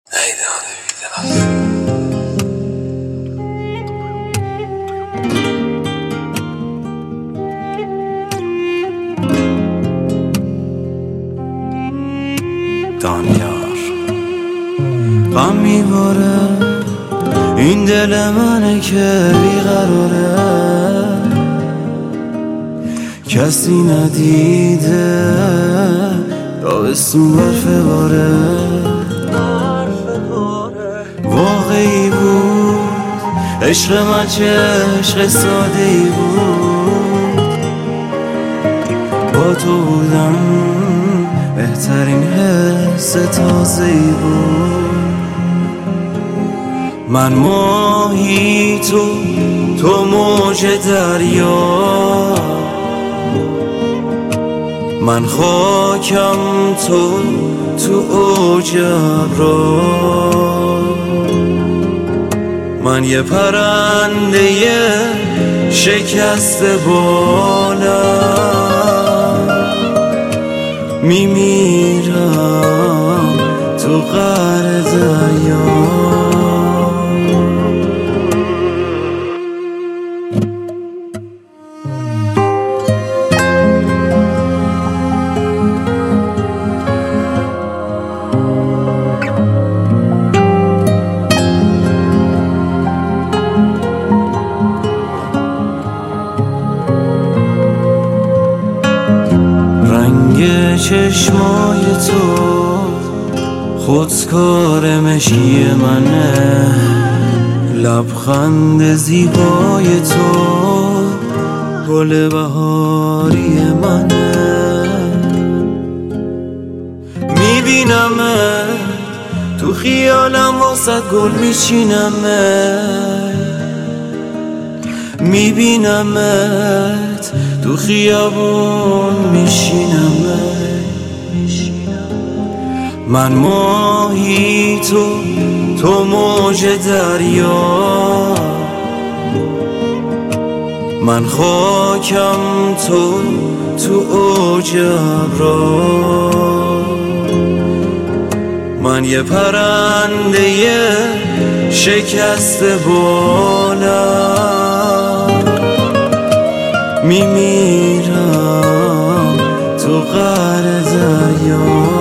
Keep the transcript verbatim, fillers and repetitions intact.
دانیار غم میباره این دل منه که بیقراره، کسی ندیده تابستون برفه باره. واقعی بود عشق من، چه عشق ساده ای بود. با تو بودم بهترین حس تازه ای بود. من ماهی، تو تو موج دریا، من خاکم، تو تو اوج ابرار. من یه پرنده شکست بالم، میمیرم تو قعر دریا. رنگ چشمای تو خودکار مشکی منه، لبخند زیبای تو گل بهاری منه. میبینمه تو خیالم واسه گل میچینمه، میبینمت تو خیابون میشینمه. من ماهی، تو تو موج دریا، من خاکم، تو تو اوج ابرار. من یه پرنده شکست بالم، میمیرم تو قعر دریا.